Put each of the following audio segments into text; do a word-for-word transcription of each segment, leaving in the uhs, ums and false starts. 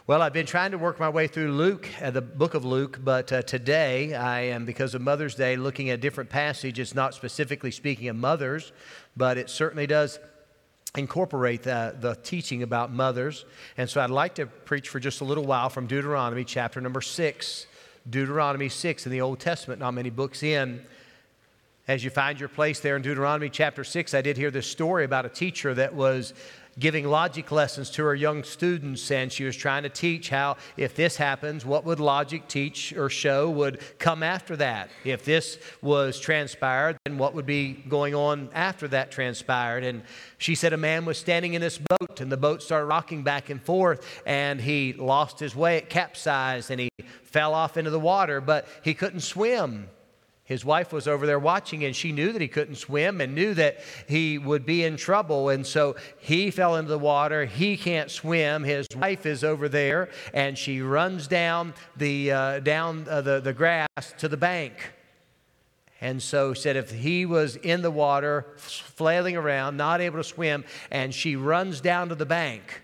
Well, I've been trying to work my way through Luke, uh, the book of Luke, but uh, today I am, because of Mother's Day, looking at a different passage. It's not specifically speaking of mothers, but it certainly does incorporate the, the teaching about mothers. And so I'd like to preach for just a little while from Deuteronomy chapter number six. Deuteronomy six in the Old Testament, not many books in. As you find your place there in Deuteronomy chapter six, I did hear this story about a teacher that was giving logic lessons to her young students, and she was trying to teach how, if this happens, what would logic teach or show would come after that? If this was transpired, then what would be going on after that transpired? And she said a man was standing in this boat, and the boat started rocking back and forth, and he lost his way, it capsized, and he fell off into the water, but he couldn't swim. His wife was over there watching, and she knew that he couldn't swim and knew that he would be in trouble. And so he fell into the water. He can't swim. His wife is over there, and she runs down the uh, down uh, the, the grass to the bank. And so said if he was in the water, flailing around, not able to swim, and she runs down to the bank,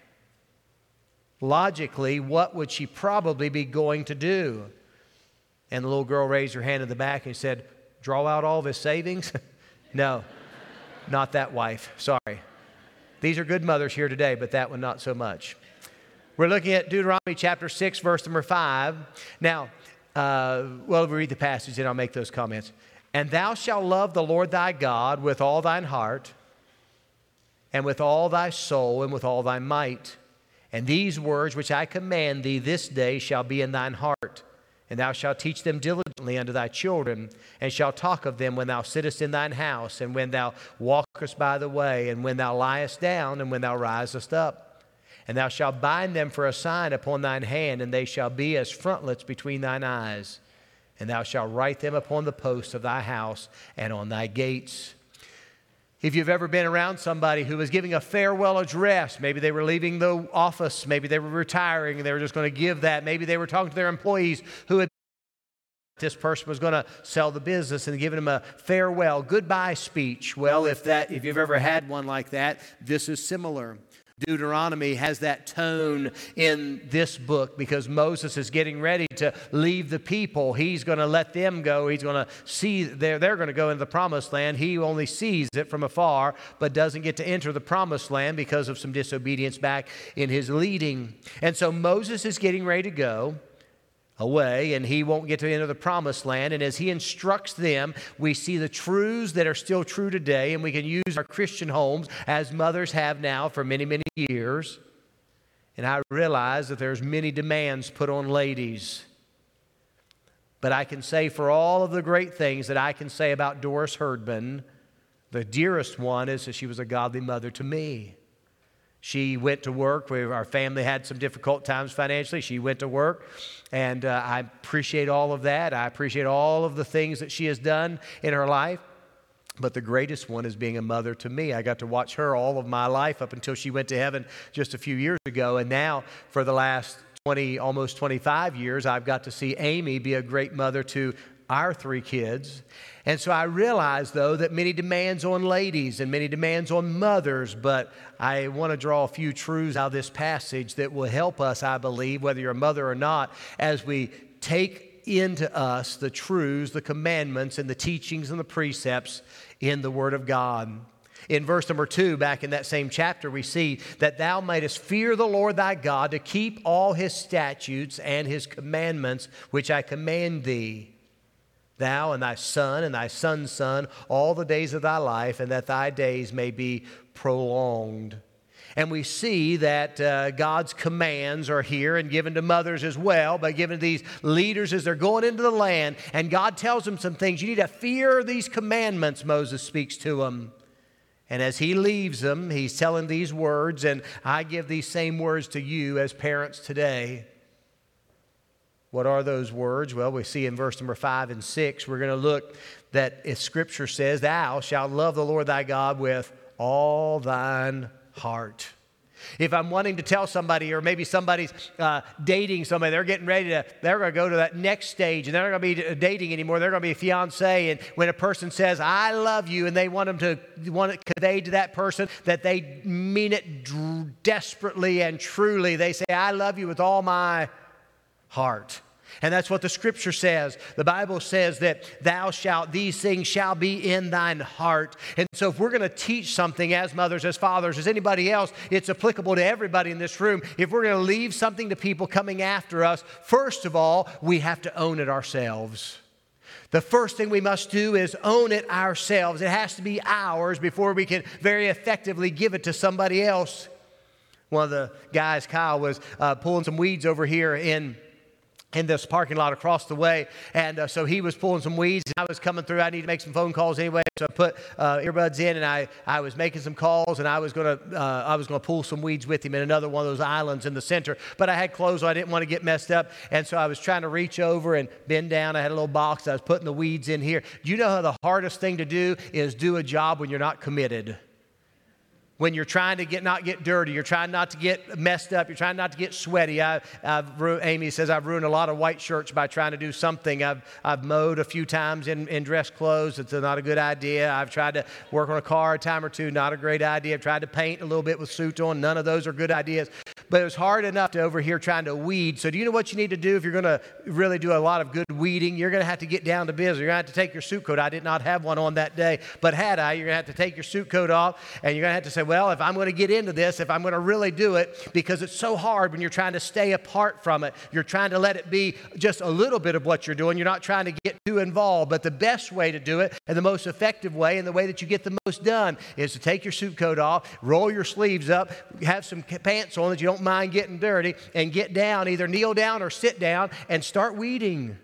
logically, what would she probably be going to do? And the little girl raised her hand in the back and said, draw out all of his savings? No, not that wife. Sorry. These are good mothers here today, but that one not so much. We're looking at Deuteronomy chapter six, verse number five. Now, uh, well, we read the passage and I'll make those comments. And thou shalt love the Lord thy God with all thine heart, and with all thy soul, and with all thy might. And these words which I command thee this day shall be in thine heart. And thou shalt teach them diligently unto thy children, and shalt talk of them when thou sittest in thine house, and when thou walkest by the way, and when thou liest down, and when thou risest up. And thou shalt bind them for a sign upon thine hand, and they shall be as frontlets between thine eyes. And thou shalt write them upon the posts of thy house and on thy gates. If you've ever been around somebody who was giving a farewell address, maybe they were leaving the office, maybe they were retiring and they were just going to give that, maybe they were talking to their employees who had this person was going to sell the business and giving them a farewell, goodbye speech. Well, if that, if you've ever had one like that, this is similar. Deuteronomy has that tone in this book because Moses is getting ready to leave the people. He's going to let them go. He's going to see, they're, they're going to go into the promised land. He only sees it from afar, but doesn't get to enter the promised land because of some disobedience back in his leading. And so Moses is getting ready to go away, and he won't get to enter the promised land. And as he instructs them, we see the truths that are still true today, and we can use our Christian homes as mothers have now for many, many years. And I realize that there's many demands put on ladies. But I can say for all of the great things that I can say about Doris Herdman, the dearest one is that she was a godly mother to me. She went to work. We, our family had some difficult times financially. She went to work, and uh, I appreciate all of that. I appreciate all of the things that she has done in her life. But the greatest one is being a mother to me. I got to watch her all of my life up until she went to heaven just a few years ago. And now for the last twenty, almost twenty-five years, I've got to see Amy be a great mother to our three kids. And so I realize, though, that many demands on ladies and many demands on mothers, but I want to draw a few truths out of this passage that will help us, I believe, whether you're a mother or not, as we take into us the truths, the commandments, and the teachings and the precepts in the Word of God. In verse number two, back in that same chapter, we see that thou mightest fear the Lord thy God to keep all His statutes and His commandments, which I command thee, thou and thy son and thy son's son, all the days of thy life, and that thy days may be prolonged. And we see that uh, God's commands are here and given to mothers as well, but given to these leaders as they're going into the land. And God tells them some things. You need to fear these commandments, Moses speaks to them. And as he leaves them, he's telling these words, and I give these same words to you as parents today. What are those words? Well, we see in verse number five and six, we're going to look that if Scripture says, thou shalt love the Lord thy God with all thine heart. If I'm wanting to tell somebody, or maybe somebody's uh, dating somebody, they're getting ready to, they're going to go to that next stage, and they're not going to be dating anymore. They're going to be a fiance. And when a person says, I love you, and they want them to want it conveyed to that person that they mean it d- desperately and truly, they say, I love you with all my heart. And that's what the Scripture says. The Bible says that thou shalt, these things shall be in thine heart. And so if we're going to teach something as mothers, as fathers, as anybody else, it's applicable to everybody in this room. If we're going to leave something to people coming after us, first of all, we have to own it ourselves. The first thing we must do is own it ourselves. It has to be ours before we can very effectively give it to somebody else. One of the guys, Kyle, was uh, pulling some weeds over here in in this parking lot across the way. And uh, so he was pulling some weeds. I was coming through. I needed to make some phone calls anyway. So I put uh, earbuds in, and I, I was making some calls, and I was going to uh, I was going to pull some weeds with him in another one of those islands in the center. But I had clothes, so I didn't want to get messed up. And so I was trying to reach over and bend down. I had a little box. I was putting the weeds in here. Do you know how the hardest thing to do is do a job when you're not committed? When you're trying to get not get dirty, you're trying not to get messed up, you're trying not to get sweaty. I, I've, Amy says I've ruined a lot of white shirts by trying to do something. I've, I've mowed a few times in, in dress clothes. It's not a good idea. I've tried to work on a car a time or two. Not a great idea. I've tried to paint a little bit with suits on. None of those are good ideas. But it was hard enough to over here trying to weed. So do you know what you need to do if you're going to really do a lot of good weeding? You're going to have to get down to business. You're going to have to take your suit coat. I did not have one on that day, but had I, you're going to have to take your suit coat off, and you're going to have to say, well, if I'm going to get into this, if I'm going to really do it, because it's so hard when you're trying to stay apart from it. You're trying to let it be just a little bit of what you're doing. You're not trying to get too involved. But the best way to do it, and the most effective way, and the way that you get the most done, is to take your suit coat off, roll your sleeves up, have some pants on that you don't mind getting dirty, and get down, either kneel down or sit down, and start weeding.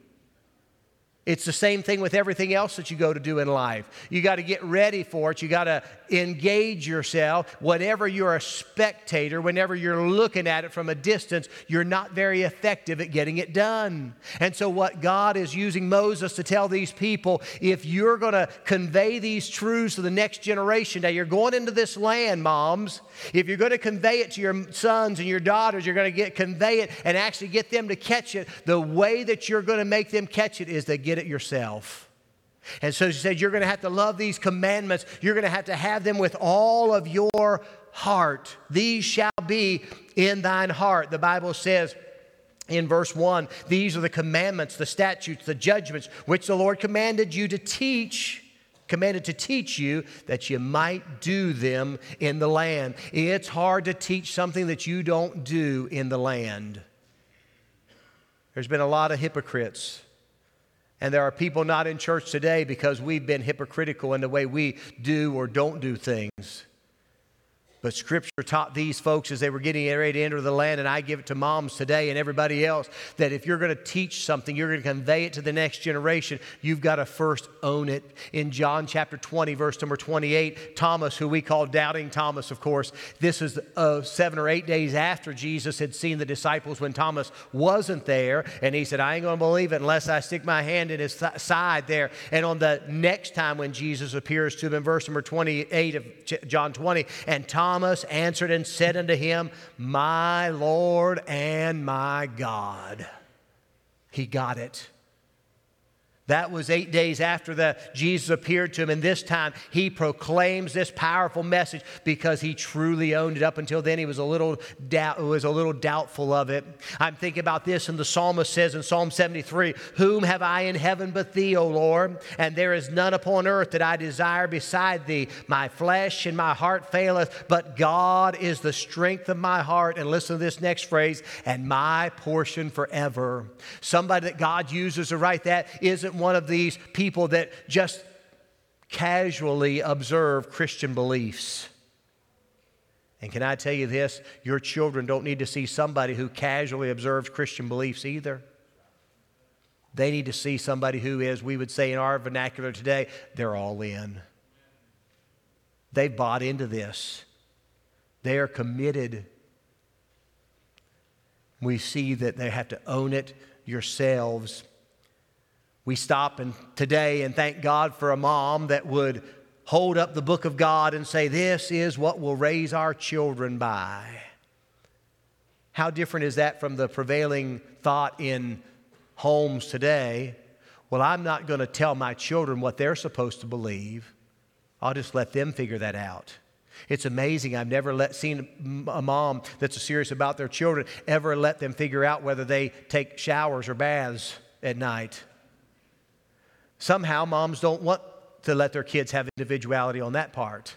It's the same thing with everything else that you go to do in life. You got to get ready for it. You got to engage yourself. Whenever you're a spectator, whenever you're looking at it from a distance, you're not very effective at getting it done. And so what God is using Moses to tell these people, if you're going to convey these truths to the next generation, now you're going into this land, moms. If you're going to convey it to your sons and your daughters, you're going to get convey it and actually get them to catch it. The way that you're going to make them catch it is to get it yourself. And so she said, you're going to have to love these commandments. You're going to have to have them with all of your heart. These shall be in thine heart. The Bible says in verse one, these are the commandments, the statutes, the judgments, which the Lord commanded you to teach, commanded to teach you, that you might do them in the land. It's hard to teach something that you don't do in the land. There's been a lot of hypocrites. And there are people not in church today because we've been hypocritical in the way we do or don't do things. But Scripture taught these folks as they were getting ready to enter the land, and I give it to moms today and everybody else, that if you're going to teach something, you're going to convey it to the next generation, you've got to first own it. In John chapter twenty, verse number twenty-eight, Thomas, who we call Doubting Thomas, of course, this is uh, seven or eight days after Jesus had seen the disciples when Thomas wasn't there, and he said, I ain't going to believe it unless I stick my hand in his th- side there. And on the next time when Jesus appears to him in verse number twenty-eight of John twenty, and Thomas Thomas answered and said unto him, my Lord and my God. He got it. That was eight days after the Jesus appeared to him, and this time he proclaims this powerful message because he truly owned it. Up until then, he was a little doubt, was a little doubtful of it. I'm thinking about this, and the psalmist says in Psalm seventy-three, whom have I in heaven but thee, O Lord? And there is none upon earth that I desire beside thee. My flesh and my heart faileth, but God is the strength of my heart. And listen to this next phrase, and my portion forever. Somebody that God uses to write that isn't one of these people that just casually observe Christian beliefs. And can I tell you this? Your children don't need to see somebody who casually observes Christian beliefs either. They need to see somebody who is, we would say in our vernacular today, they're all in. They've bought into this. They are committed. We see that they have to own it yourselves. We stop and today and thank God for a mom that would hold up the book of God and say, this is what we'll raise our children by. How different is that from the prevailing thought in homes today? Well, I'm not going to tell my children what they're supposed to believe. I'll just let them figure that out. It's amazing. I've never let, seen a mom that's serious about their children ever let them figure out whether they take showers or baths at night. Somehow moms don't want to let their kids have individuality on that part.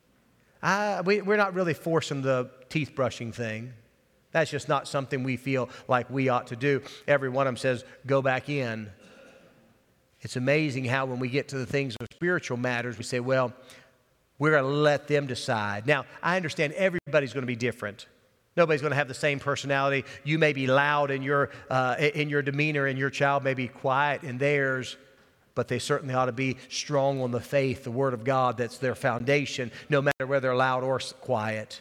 I, we, we're not really forcing the teeth brushing thing. That's just not something we feel like we ought to do. Every one of them says, go back in. It's amazing how when we get to the things of spiritual matters, we say, well, we're going to let them decide. Now, I understand everybody's going to be different. Nobody's going to have the same personality. You may be loud in your, uh, in your demeanor, and your child may be quiet in theirs, but they certainly ought to be strong on the faith, the Word of God. That's their foundation, no matter whether they're loud or quiet.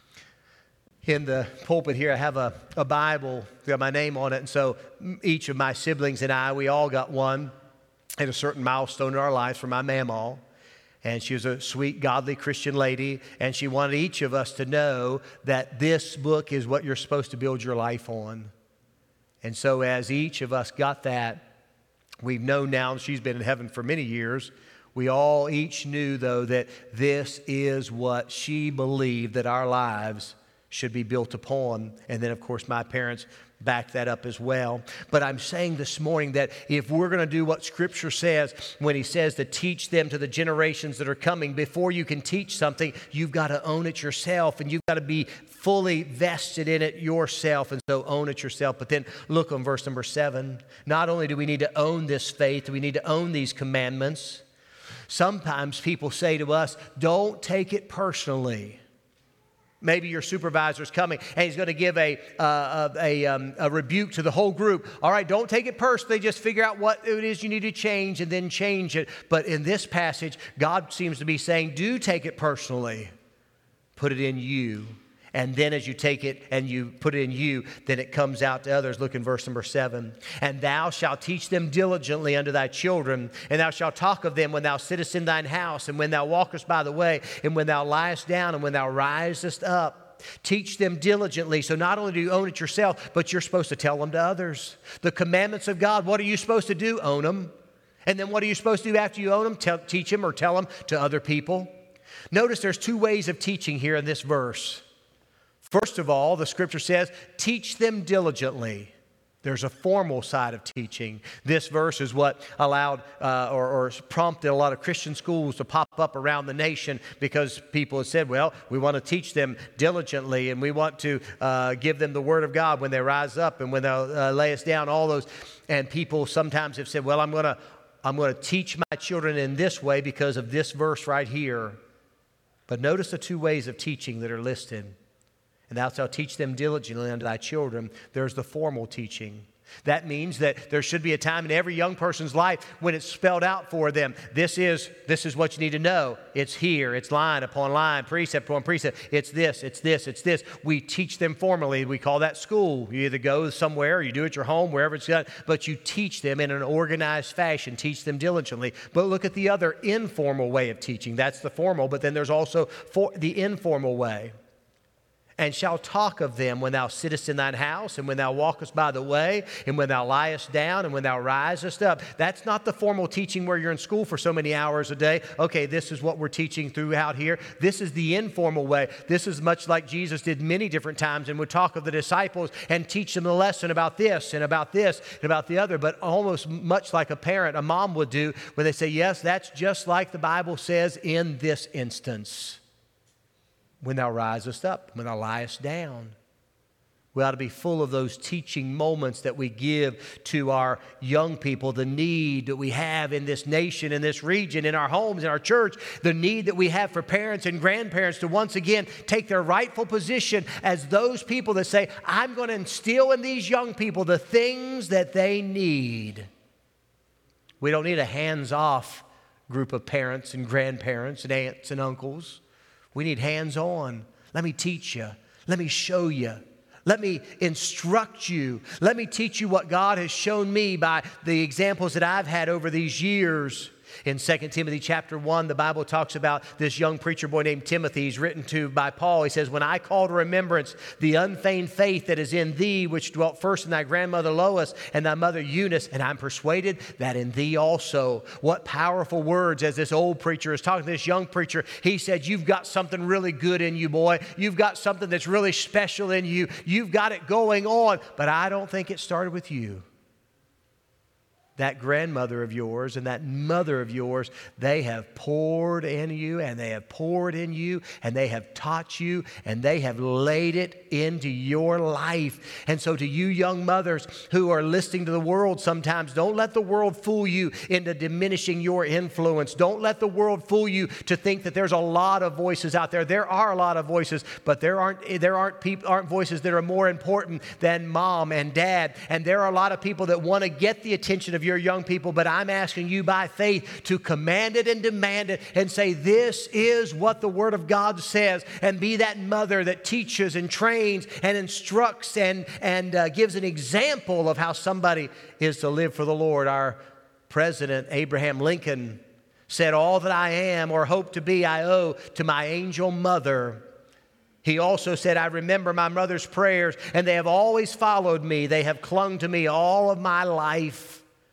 In the pulpit here, I have a, a Bible, got my name on it, and so each of my siblings and I, we all got one at a certain milestone in our lives for my mamaw. And she was a sweet, godly Christian lady, and she wanted each of us to know that this book is what you're supposed to build your life on. And so as each of us got that, we've known now, and she's been in heaven for many years, we all each knew, though, that this is what she believed that our lives should be built upon. And then, of course, my parents back that up as well. But I'm saying this morning that if we're going to do what Scripture says when He says to teach them to the generations that are coming, before you can teach something, you've got to own it yourself, and you've got to be fully vested in it yourself, and so own it yourself. But then look on verse number seven. Not only do we need to own this faith, we need to own these commandments. Sometimes people say to us, don't take it personally. Maybe your supervisor's coming and he's going to give a, uh, a, um, a rebuke to the whole group. All right, don't take it personally. Just figure out what it is you need to change and then change it. But in this passage, God seems to be saying, do take it personally. Put it in you. And then as you take it and you put it in you, then it comes out to others. Look in verse number seven. And thou shalt teach them diligently unto thy children, and thou shalt talk of them when thou sittest in thine house, and when thou walkest by the way, and when thou liest down, and when thou risest up. Teach them diligently. So not only do you own it yourself, but you're supposed to tell them to others. The commandments of God, what are you supposed to do? Own them. And then what are you supposed to do after you own them? Tell, teach them or tell them to other people. Notice there's two ways of teaching here in this verse. First of all, the Scripture says, teach them diligently. There's a formal side of teaching. This verse is what allowed uh, or, or prompted a lot of Christian schools to pop up around the nation, because people have said, well, we want to teach them diligently, and we want to uh, give them the Word of God when they rise up and when they uh, lay us down, all those. And people sometimes have said, well, I'm going to I'm going to teach my children in this way because of this verse right here. But notice the two ways of teaching that are listed. And thou shalt teach them diligently unto thy children. There's the formal teaching. That means that there should be a time in every young person's life when it's spelled out for them. This is, this is what you need to know. It's here. It's line upon line, precept upon precept. It's this, it's this, it's this. We teach them formally. We call that school. You either go somewhere or you do it at your home, wherever it's done. But you teach them in an organized fashion. Teach them diligently. But look at the other informal way of teaching. That's the formal, but then there's also for the informal way. And shall talk of them when thou sittest in thine house, and when thou walkest by the way, and when thou liest down, and when thou risest up. That's not the formal teaching where you're in school for so many hours a day. Okay, this is what we're teaching throughout here. This is the informal way. This is much like Jesus did many different times and would talk of the disciples and teach them the lesson about this and about this and about the other, but almost much like a parent, a mom would do, when they say, yes, that's just like the Bible says in this instance. When thou risest up, when thou liest down. We ought to be full of those teaching moments that we give to our young people, the need that we have in this nation, in this region, in our homes, in our church, the need that we have for parents and grandparents to once again take their rightful position as those people that say, I'm going to instill in these young people the things that they need. We don't need a hands-off group of parents and grandparents and aunts and uncles. We need hands-on. Let me teach you. Let me show you. Let me instruct you. Let me teach you what God has shown me by the examples that I've had over these years. In Second Timothy chapter one, the Bible talks about this young preacher boy named Timothy. He's written to by Paul. He says, when I call to remembrance the unfeigned faith that is in thee, which dwelt first in thy grandmother Lois and thy mother Eunice, and I'm persuaded that in thee also. What powerful words as this old preacher is talking to this young preacher. He said, you've got something really good in you, boy. You've got something that's really special in you. You've got it going on, but I don't think it started with you. That grandmother of yours and that mother of yours, they have poured in you and they have poured in you and they have taught you and they have laid it into your life. And so to you young mothers who are listening to the world sometimes, don't let the world fool you into diminishing your influence. Don't let the world fool you to think that there's a lot of voices out there. There are a lot of voices, but there aren't there aren't people aren't voices that are more important than mom and dad. And there are a lot of people that want to get the attention of your young people, but I'm asking you by faith to command it and demand it and say, this is what the Word of God says, and be that mother that teaches and trains and instructs and, and uh, gives an example of how somebody is to live for the Lord. Our President Abraham Lincoln said, all that I am or hope to be, I owe to my angel mother. He also said, I remember my mother's prayers, and they have always followed me. They have clung to me all of my life.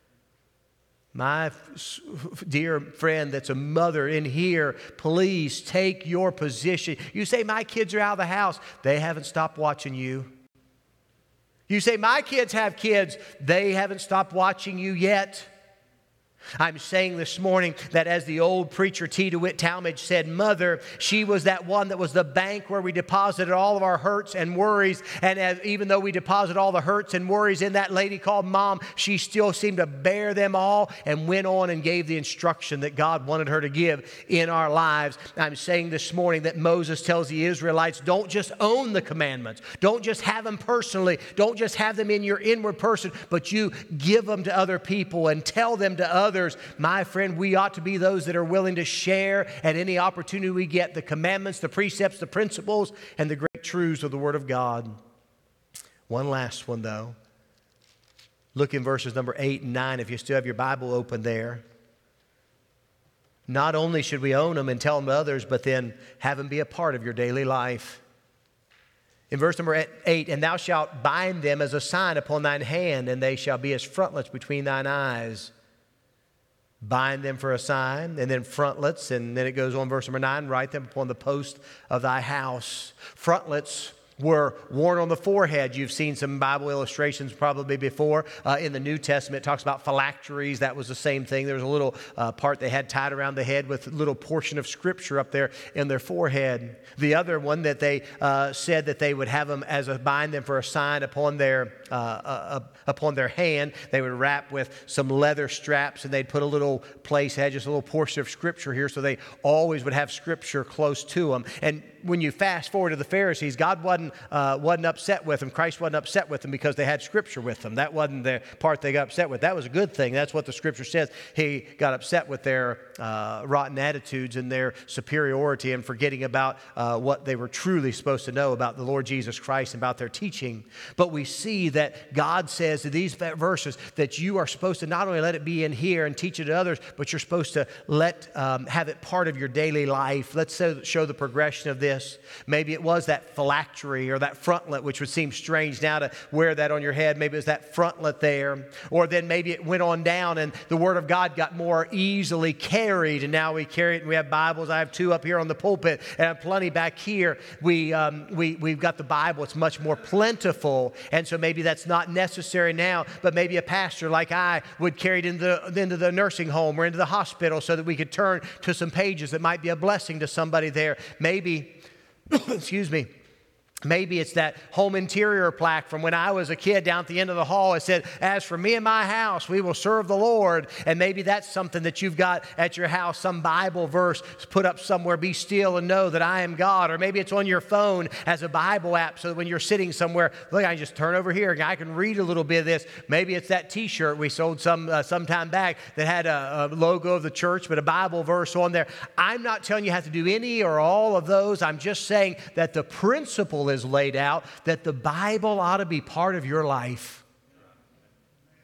My dear friend that's a mother in here, please take your position. You say, my kids are out of the house. They haven't stopped watching you. You say, my kids have kids. They haven't stopped watching you yet. I'm saying this morning that as the old preacher T. DeWitt Talmage said, mother, she was that one that was the bank where we deposited all of our hurts and worries. And as, even though we deposited all the hurts and worries in that lady called mom, she still seemed to bear them all and went on and gave the instruction that God wanted her to give in our lives. I'm saying this morning that Moses tells the Israelites, don't just own the commandments. Don't just have them personally. Don't just have them in your inward person, but you give them to other people and tell them to others. My friend, we ought to be those that are willing to share at any opportunity we get the commandments, the precepts, the principles, and the great truths of the Word of God. One last one, though. Look in verses number eight and nine if you still have your Bible open there. Not only should we own them and tell them to others, but then have them be a part of your daily life. In verse number eight, and thou shalt bind them as a sign upon thine hand, and they shall be as frontlets between thine eyes. Bind them for a sign, and then frontlets, and then it goes on, verse number nine, write them upon the post of thy house. Frontlets were worn on the forehead. You've seen some Bible illustrations probably before. Uh, in the New Testament, it talks about phylacteries. That was the same thing. There was a little uh, part they had tied around the head with a little portion of Scripture up there in their forehead. The other one that they uh, said that they would have them as a bind them for a sign upon their uh, uh, upon their hand. They would wrap with some leather straps, and they'd put a little place, had just a little portion of Scripture here, so they always would have Scripture close to them. And when you fast forward to the Pharisees, God wasn't uh, wasn't upset with them. Christ wasn't upset with them because they had Scripture with them. That wasn't the part they got upset with. That was a good thing. That's what the Scripture says. He got upset with their uh, rotten attitudes and their superiority and forgetting about uh, what they were truly supposed to know about the Lord Jesus Christ and about their teaching. But we see that God says in these verses that you are supposed to not only let it be in here and teach it to others, but you're supposed to let um, have it part of your daily life. Let's show the progression of this. Maybe it was that phylactery or that frontlet, which would seem strange now to wear that on your head. Maybe it was that frontlet there. Or then maybe it went on down and the Word of God got more easily carried. And now we carry it and we have Bibles. I have two up here on the pulpit and I have plenty back here. We, um, we, we've got the Bible. It's much more plentiful. And so maybe that's not necessary now, but maybe a pastor like I would carry it into the, into the nursing home or into the hospital so that we could turn to some pages that might be a blessing to somebody there. Maybe excuse me. Maybe it's that home interior plaque from when I was a kid down at the end of the hall. It said, as for me and my house, we will serve the Lord. And maybe that's something that you've got at your house, some Bible verse put up somewhere, be still and know that I am God. Or maybe it's on your phone as a Bible app so that when you're sitting somewhere, look, I can just turn over here and I can read a little bit of this. Maybe it's that t-shirt we sold some uh, some time back that had a, a logo of the church, but a Bible verse on there. I'm not telling you how to do any or all of those. I'm just saying that the principle is laid out that the Bible ought to be part of your life.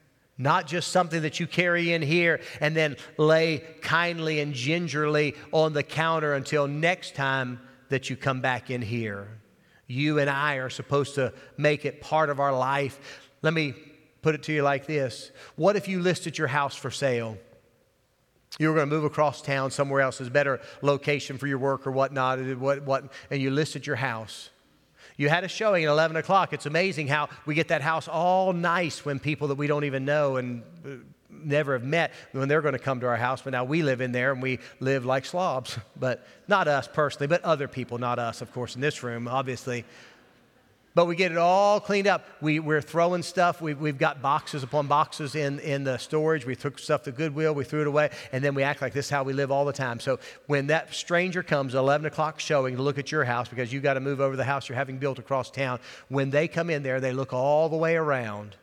Not just something that you carry in here and then lay kindly and gingerly on the counter until next time that you come back in here. You and I are supposed to make it part of our life. Let me put it to you like this. What if you listed your house for sale? You were going to move across town somewhere else, there's a better location for your work or whatnot, what, what, and you listed your house. You had a showing at eleven o'clock. It's amazing how we get that house all nice when people that we don't even know and never have met, when they're going to come to our house. But now we live in there and we live like slobs. But not us personally, but other people, not us, of course, in this room, obviously. But we get it all cleaned up. We, we're throwing stuff. We, we've got boxes upon boxes in, in the storage. We took stuff to Goodwill. We threw it away. And then we act like this is how we live all the time. So when that stranger comes at eleven o'clock showing to look at your house because you got to move over the house you're having built across town, when they come in there, they look all the way around.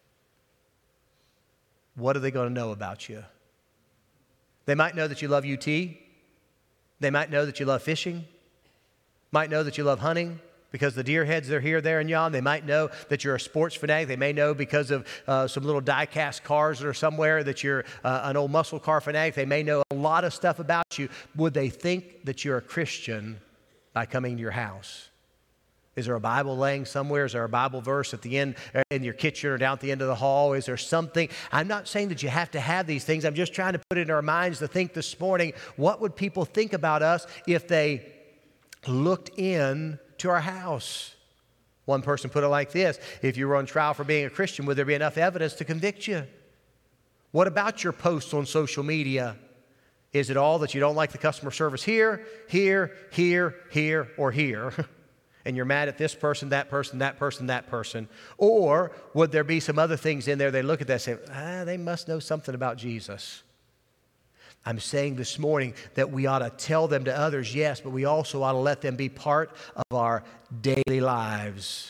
What are they going to know about you? They might know that you love U T. They might know that you love fishing. Might know that you love hunting. Because the deer heads, they're here, there, and yon. They might know that you're a sports fanatic. They may know because of uh, some little die-cast cars that are somewhere that you're uh, an old muscle car fanatic. They may know a lot of stuff about you. Would they think that you're a Christian by coming to your house? Is there a Bible laying somewhere? Is there a Bible verse at the end in your kitchen or down at the end of the hall? Is there something? I'm not saying that you have to have these things. I'm just trying to put it in our minds to think this morning, what would people think about us if they looked in to our house? One person put it like this: if you were on trial for being a Christian, would there be enough evidence to convict you? What about your posts on social media? Is it all that you don't like the customer service here, here, here, here, or here? And you're mad at this person, that person, that person, that person? Or would there be some other things in there they look at that and say, ah, they must know something about Jesus? I'm saying this morning that we ought to tell them to others, yes, but we also ought to let them be part of our daily lives.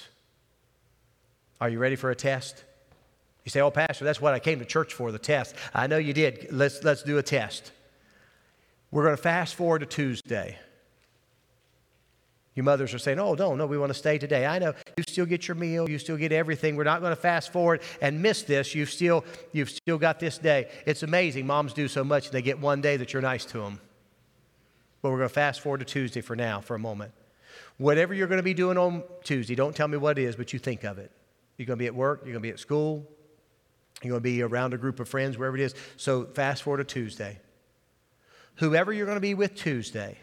Are you ready for a test? You say, oh, Pastor, that's what I came to church for, the test. I know you did. Let's, let's do a test. We're going to fast forward to Tuesday. You mothers are saying, oh, no, no, we want to stay today. I know. You still get your meal. You still get everything. We're not going to fast forward and miss this. You've still, you've still got this day. It's amazing. Moms do so much, and they get one day that you're nice to them. But we're going to fast forward to Tuesday for now, for a moment. Whatever you're going to be doing on Tuesday, don't tell me what it is, but you think of it. You're going to be at work. You're going to be at school. You're going to be around a group of friends, wherever it is. So fast forward to Tuesday. Whoever you're going to be with Tuesday,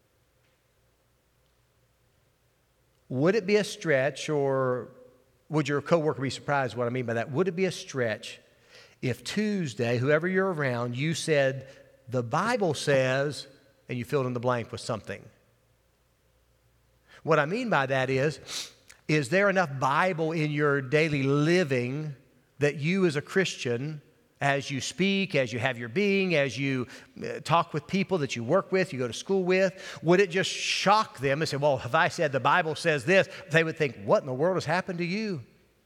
would it be a stretch, or would your coworker be surprised what I mean by that? Would it be a stretch if Tuesday, whoever you're around, you said, the Bible says, and you filled in the blank with something? What I mean by that is, is there enough Bible in your daily living that you as a Christian, as you speak, as you have your being, as you talk with people that you work with, you go to school with, would it just shock them and say, well, if I said the Bible says this, they would think, what in the world has happened to you?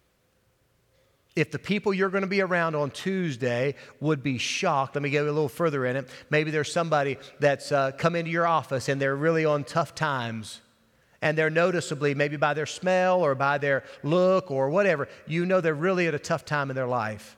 If the people you're going to be around on Tuesday would be shocked, let me go a little further in it. Maybe there's somebody that's uh, come into your office and they're really on tough times. And they're noticeably, maybe by their smell or by their look or whatever, you know they're really at a tough time in their life.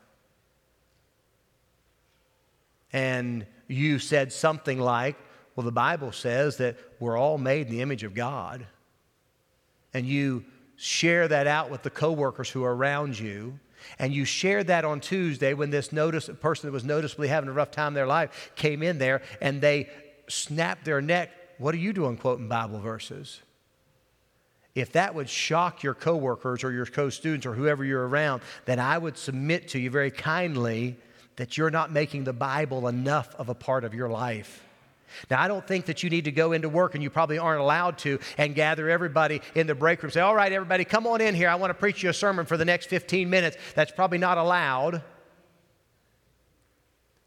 And you said something like, well, the Bible says that we're all made in the image of God. And you share that out with the coworkers who are around you. And you shared that on Tuesday when this notice, person that was noticeably having a rough time in their life came in there and they snapped their neck. What are you doing quoting Bible verses? If that would shock your coworkers or your co-students or whoever you're around, then I would submit to you very kindly that you're not making the Bible enough of a part of your life. Now, I don't think that you need to go into work, and you probably aren't allowed to, and gather everybody in the break room and say, all right, everybody, come on in here. I want to preach you a sermon for the next fifteen minutes. That's probably not allowed.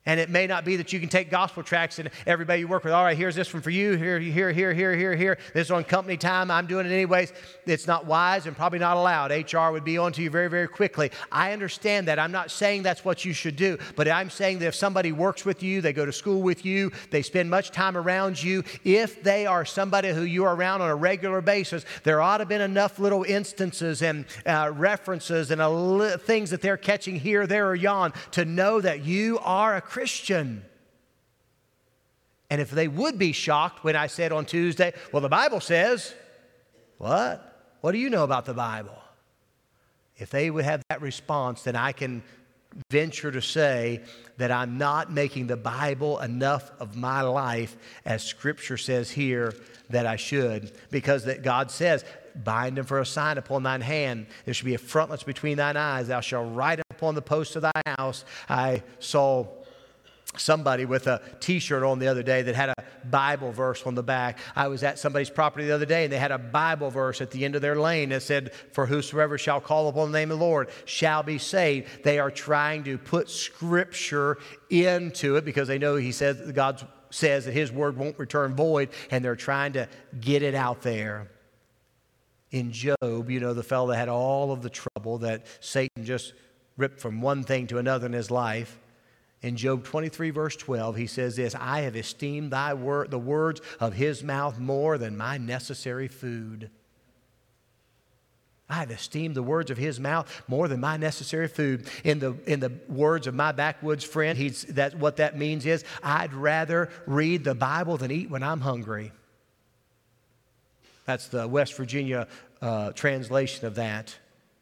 And it may not be that you can take gospel tracts and everybody you work with, all right, here's this one for you, here, here, here, here, here, here. This is on company time. I'm doing it anyways. It's not wise and probably not allowed. H R would be on to you very, very quickly. I understand that. I'm not saying that's what you should do, but I'm saying that if somebody works with you, they go to school with you, they spend much time around you, if they are somebody who you are around on a regular basis, there ought to have been enough little instances and uh, references and a li- things that they're catching here, there, or yon to know that you are a Christian. And if they would be shocked when I said on Tuesday, well, the Bible says, what? What do you know about the Bible? If they would have that response, then I can venture to say that I'm not making the Bible enough of my life, as Scripture says here that I should, because that God says, bind them for a sign upon thine hand. There should be a frontlets between thine eyes. Thou shalt write them upon the posts of thy house. I saw somebody with a t-shirt on the other day that had a Bible verse on the back. I was at somebody's property the other day and they had a Bible verse at the end of their lane that said, for whosoever shall call upon the name of the Lord shall be saved. They are trying to put Scripture into it because they know he says, God says that his word won't return void, and they're trying to get it out there. In Job, you know, the fellow that had all of the trouble that Satan just ripped from one thing to another in his life. In Job twenty-three, verse twelve, he says this, I have esteemed thy word, the words of his mouth more than my necessary food. I have esteemed the words of his mouth more than my necessary food. In the, in the words of my backwoods friend, he's, that, what that means is, I'd rather read the Bible than eat when I'm hungry. That's the West Virginia uh, translation of that.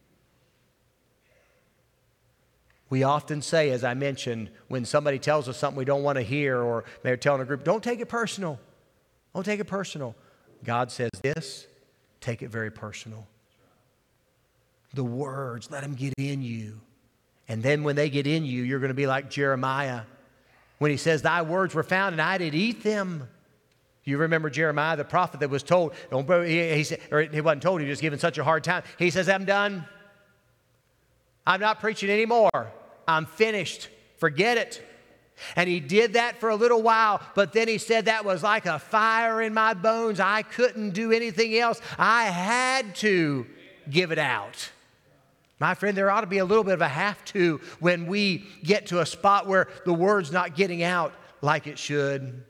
We often say, as I mentioned, when somebody tells us something we don't want to hear, or they're telling a group, don't take it personal. Don't take it personal. God says this, take it very personal. The words, let them get in you. And then when they get in you, you're going to be like Jeremiah. When he says, thy words were found and I did eat them. You remember Jeremiah, the prophet that was told, he, he, said, or he wasn't told, he was just given such a hard time. He says, I'm done. I'm not preaching anymore. I'm finished. Forget it. And he did that for a little while, but then he said that was like a fire in my bones. I couldn't do anything else. I had to give it out. My friend, there ought to be a little bit of a have to when we get to a spot where the word's not getting out like it should.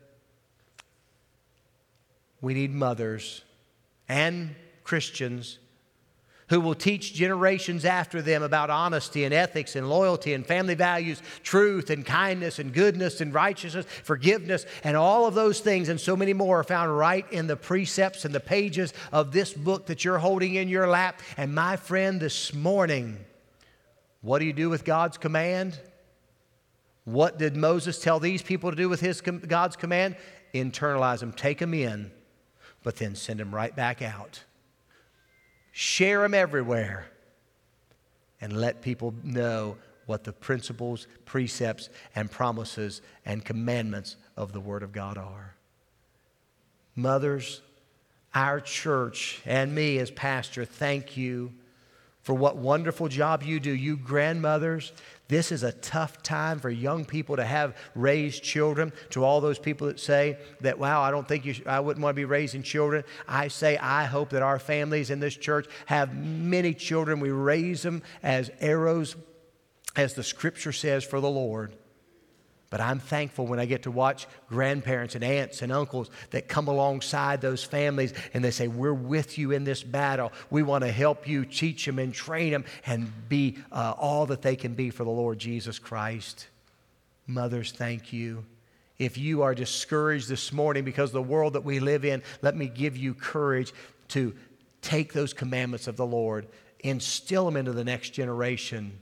We need mothers and Christians who will teach generations after them about honesty and ethics and loyalty and family values, truth and kindness and goodness and righteousness, forgiveness, and all of those things and so many more are found right in the precepts and the pages of this book that you're holding in your lap. And my friend, this morning, what do you do with God's command? What did Moses tell these people to do with his God's command? Internalize them, take them in, but then send them right back out. Share them everywhere and let people know what the principles, precepts, and promises and commandments of the Word of God are. Mothers, our church and me as pastor, thank you for what wonderful job you do. You grandmothers, this is a tough time for young people to have raised children. To all those people that say that, wow, I don't think you should, I wouldn't want to be raising children. I say, I hope that our families in this church have many children. We raise them as arrows, as the Scripture says, for the Lord. But I'm thankful when I get to watch grandparents and aunts and uncles that come alongside those families and they say, we're with you in this battle. We want to help you, teach them and train them and be uh, all that they can be for the Lord Jesus Christ. Mothers, thank you. If you are discouraged this morning because of the world that we live in, let me give you courage to take those commandments of the Lord, instill them into the next generation,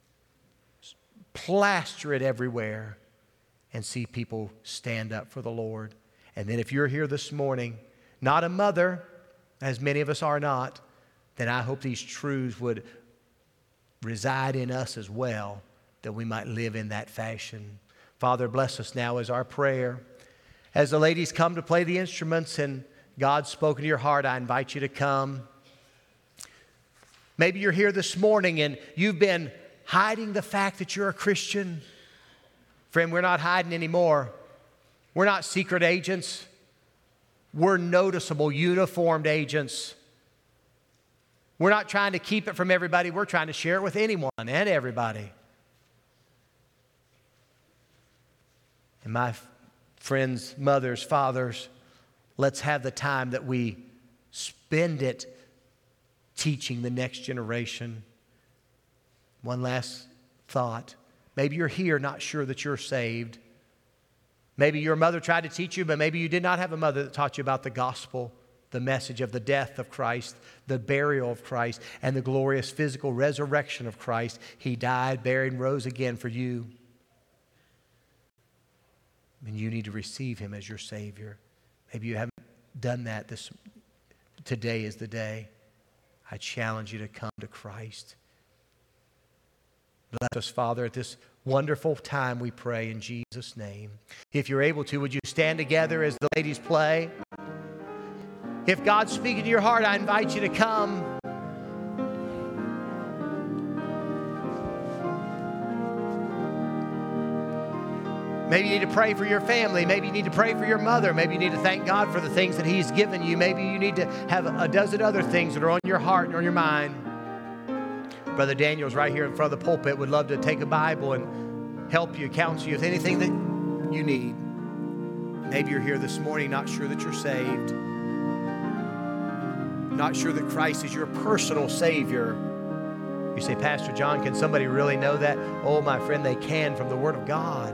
plaster it everywhere, and see people stand up for the Lord. And then if you're here this morning, not a mother, as many of us are not, then I hope these truths would reside in us as well, that we might live in that fashion. Father, bless us now as our prayer. As the ladies come to play the instruments and God's spoken to your heart, I invite you to come. Maybe you're here this morning and you've been hiding the fact that you're a Christian. Friend, we're not hiding anymore. We're not secret agents. We're noticeable, uniformed agents. We're not trying to keep it from everybody. We're trying to share it with anyone and everybody. And my friends, mothers, fathers, let's have the time that we spend it teaching the next generation. One last thought. Maybe you're here not sure that you're saved. Maybe your mother tried to teach you, but maybe you did not have a mother that taught you about the gospel, the message of the death of Christ, the burial of Christ, and the glorious physical resurrection of Christ. He died, buried, and rose again for you. And you need to receive Him as your Savior. Maybe you haven't done that. This today is the day. I challenge you to come to Christ. Bless us, Father, at this wonderful time we pray in Jesus' name. If you're able to, would you stand together as the ladies play? If God's speaking to your heart, I invite you to come. Maybe you need to pray for your family. Maybe you need to pray for your mother. Maybe you need to thank God for the things that He's given you. Maybe you need to have a dozen other things that are on your heart and on your mind. Brother Daniel's right here in front of the pulpit. Would love to take a Bible and help you, counsel you with anything that you need. Maybe you're here this morning not sure that you're saved. Not sure that Christ is your personal Savior. You say, Pastor John, can somebody really know that? Oh, my friend, they can from the Word of God.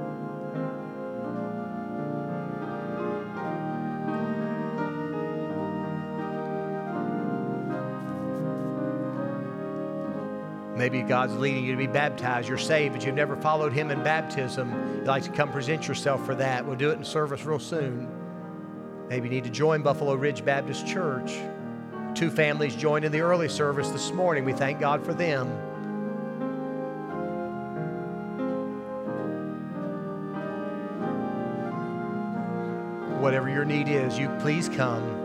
Maybe God's leading you to be baptized. You're saved, but you've never followed Him in baptism. You'd like to come present yourself for that. We'll do it in service real soon. Maybe you need to join Buffalo Ridge Baptist Church. Two families joined in the early service this morning. We thank God for them. Whatever your need is, you please come.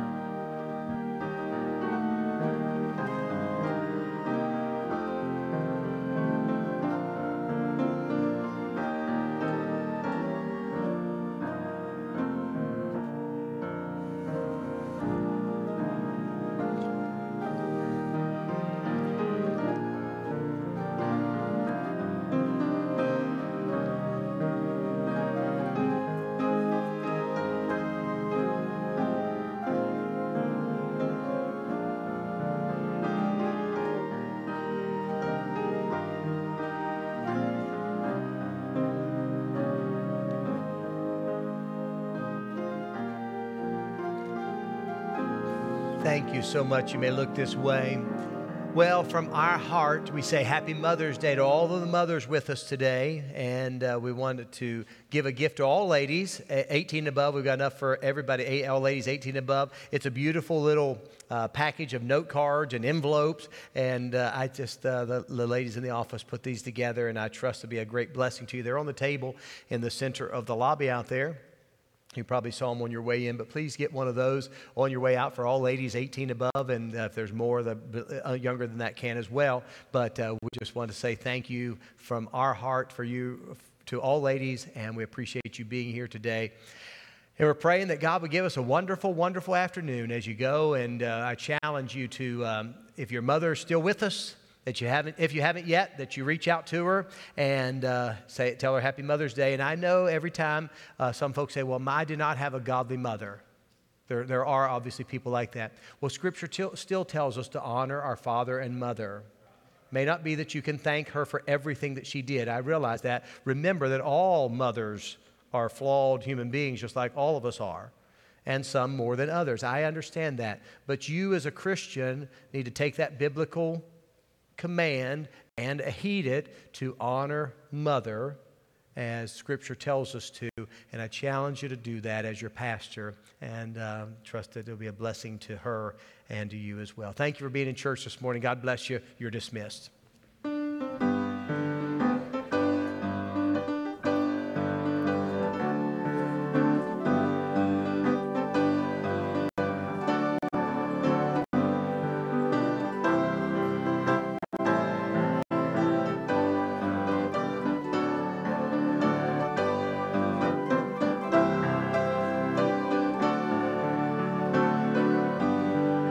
Thank you so much. You may look this way. Well, from our heart, we say Happy Mother's Day to all of the mothers with us today. And uh, we wanted to give a gift to all ladies, eighteen and above. We've got enough for everybody, all ladies eighteen and above. It's a beautiful little uh, package of note cards and envelopes. And uh, I just, uh, the, the ladies in the office put these together, and I trust to be a great blessing to you. They're on the table in the center of the lobby out there. You probably saw them on your way in, but please get one of those on your way out for all ladies eighteen above, and uh, if there's more, the uh, younger than that can as well. But uh, we just want to say thank you from our heart for you to all ladies, and we appreciate you being here today. And we're praying that God would give us a wonderful, wonderful afternoon as you go, and uh, I challenge you to, um, if your mother is still with us, that you haven't, if you haven't yet, that you reach out to her and uh, say, tell her Happy Mother's Day. And I know every time uh, some folks say, well, I did not have a godly mother. There, there are obviously people like that. Well, Scripture t- still tells us to honor our father and mother. May not be that you can thank her for everything that she did. I realize that. Remember that all mothers are flawed human beings, just like all of us are, and some more than others. I understand that. But you as a Christian need to take that biblical command and heed it to honor mother as Scripture tells us to. And I challenge you to do that as your pastor, and uh, trust that it'll be a blessing to her and to you as well. Thank you for being in church this morning. God bless you. You're dismissed.